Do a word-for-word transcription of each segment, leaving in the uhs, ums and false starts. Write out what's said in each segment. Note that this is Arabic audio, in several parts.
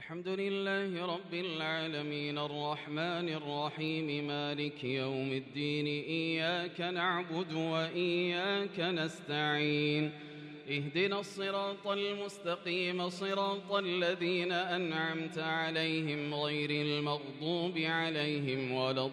الحمد لله رب العالمين الرحمن الرحيم مالك يوم الدين إياك نعبد وإياك نستعين اهدنا الصراط المستقيم صراط الذين أنعمت عليهم غير المغضوب عليهم ولا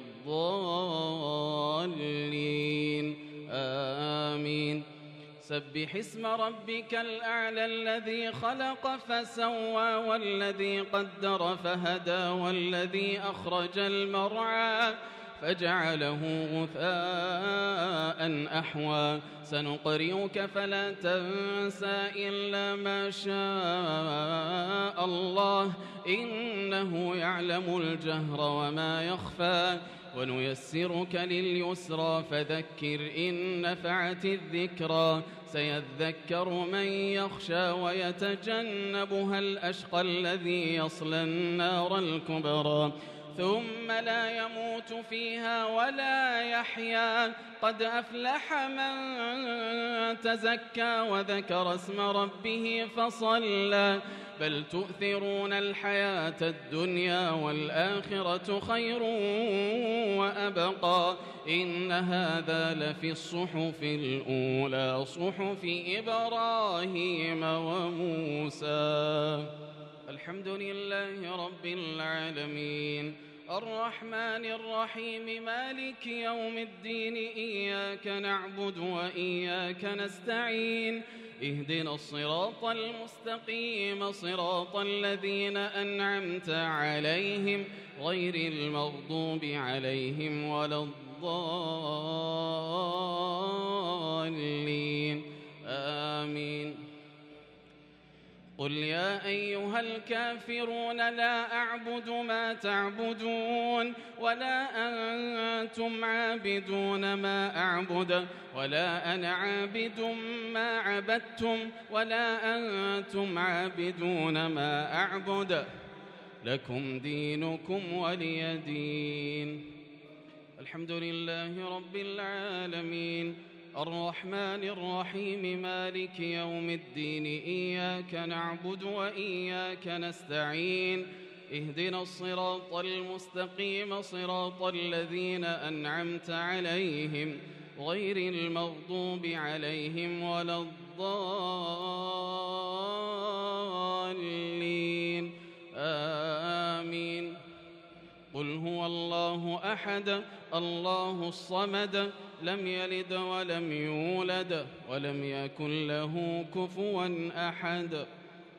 الضالين آمين سبح اسم ربك الأعلى الذي خلق فسوى والذي قدر فهدى والذي أخرج المرعى فجعله غثاء أحوى سنقرئك فلا تنسى إلا ما شاء الله إنه يعلم الجهر وما يخفى ونيسرك لليسرى فذكر إن نفعت الذكرى سيذكر من يخشى ويتجنبها الأشقى الذي يصلى النار الكبرى ثم لا يموت فيها ولا يحيا قد أفلح من تزكى وذكر اسم ربه فصلى بل تؤثرون الحياة الدنيا والآخرة خير وأبقى إن هذا لفي الصحف الأولى صحف إبراهيم وموسى. الحمد لله رب العالمين الرحمن الرحيم مالك يوم الدين إياك نعبد وإياك نستعين اهدنا الصراط المستقيم صراط الذين أنعمت عليهم غير المغضوب عليهم ولا الضالين آمين قل يا أيها الكافرون لا أعبد ما تعبدون ولا أنتم عابدون ما أعبد ولا أنا عابد ما عبدتم ولا أنتم عابدون ما أعبد لكم دينكم ولي دين. الحمد لله رب العالمين الرحمن الرحيم مالك يوم الدين إياك نعبد وإياك نستعين اهدنا الصراط المستقيم صراط الذين أنعمت عليهم غير المغضوب عليهم ولا الضالين آمين قل هو الله أحد الله الصمد لم يلد ولم يولد ولم يكن له كفوا أحد.